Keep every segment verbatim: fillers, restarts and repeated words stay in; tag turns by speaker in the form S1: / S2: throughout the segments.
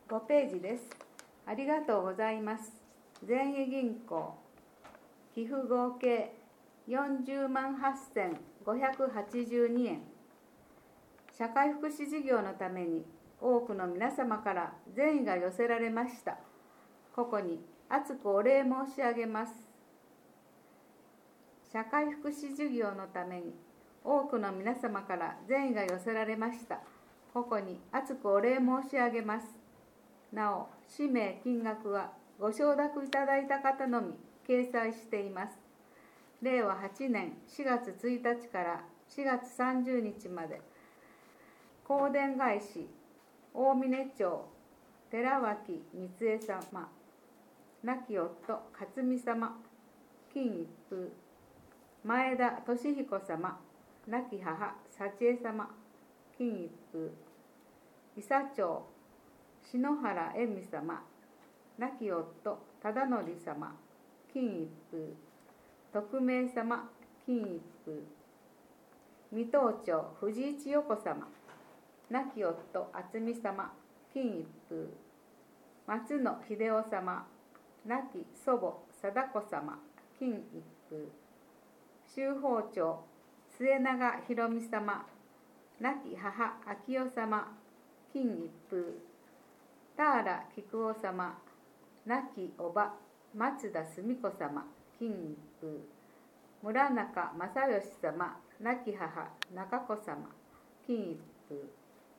S1: ごページです。ありがとうございます。全医銀行寄付合計よんじゅうまんはっせんごひゃくはちじゅうにえん。社会福祉事業のために多くの皆様から善意が寄せられました。ここに厚くお礼申し上げます。社会福祉事業のために多くの皆様から善意が寄せられました。ここに厚くお礼申し上げます。なお、氏名、金額はご承諾いただいた方のみ掲載しています。れいわはちねんしがつついたちからしがつさんじゅうにちまで、香典返し、大峰町、寺脇光恵様、亡き夫、克美様、金一封、前田俊彦様、亡き母、幸恵様、金一封、伊佐町、篠原恵美様、亡き夫、忠則様、金一封、徳明様、金一封、水戸町、藤市代子様、亡き夫、渥美様、金一封、松野秀夫様、亡き祖母、貞子様、金一封、修法町、末永博美様、亡き母、昭代様、金一封、田原菊夫様、亡き叔母、松田澄子様、金一封、村中正義様、亡き母、中子様、金一封。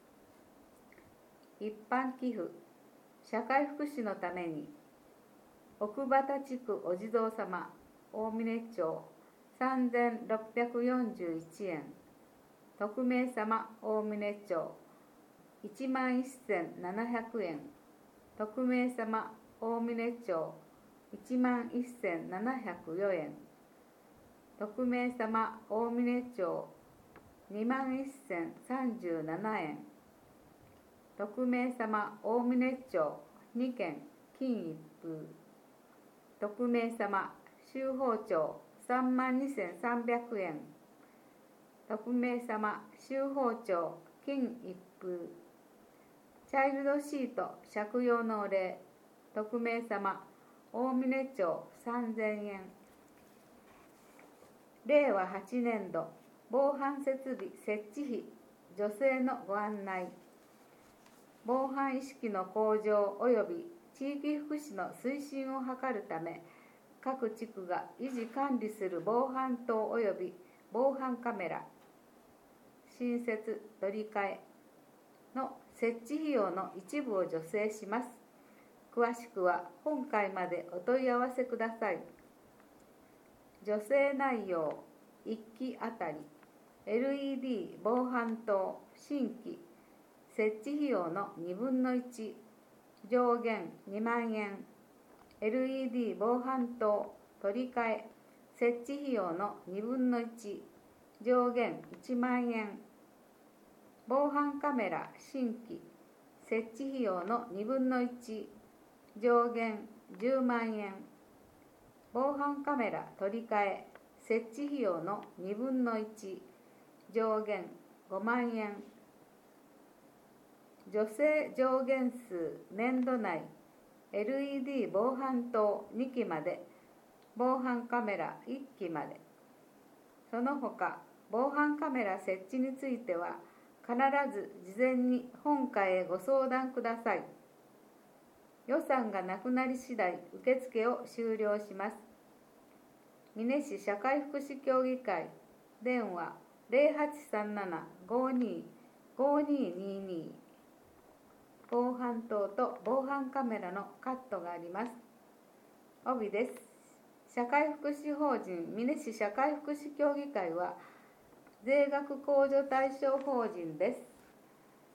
S1: 一般寄付、社会福祉のために、奥畑地区お地蔵様、大峰町、さんぜんろっぴゃくよんじゅういちえん、徳明様、大峰町、いちまんせんななひゃくえん、徳明様、大峰町、いちまんせんななひゃくよえん、徳明様、大峰町、にまんせんさんじゅうななえん、徳明様、大峰町、にけん、金一封、徳明様、修法町、さんまんにせんさんびゃくえん、徳明様、修法町、金一封、チャイルドシート借用のお礼、徳明様、大峰町、さんぜんえん。れいわはちねんど防犯設備設置費助成のご案内。防犯意識の向上及び地域福祉の推進を図るため、各地区が維持管理する防犯灯及び防犯カメラ、新設取り替えの設置費用の一部を助成します。詳しくは本回までお問い合わせください。助成内容、いっきあたり エルイーディー 防犯灯新規設置費用のにぶんのいち、上限にまんえん、エルイーディー 防犯灯取り替え設置費用のにぶんのいち、上限いちまんえん、防犯カメラ新規設置費用のにぶんのいち、上限じゅうまんえん、防犯カメラ取り替え設置費用のにぶんのいち、上限ごまんえん、助成上限数年度内 エルイーディー 防犯灯にきまで、防犯カメラいっきまで。その他、防犯カメラ設置については必ず事前に本会へご相談ください。予算がなくなり次第受付を終了します。美祢市社会福祉協議会電話 ゼロはちさんなな ごにー ごにーにーにー。防犯灯と防犯カメラのカットがあります。帯です。社会福祉法人美祢市社会福祉協議会は税額控除対象法人です。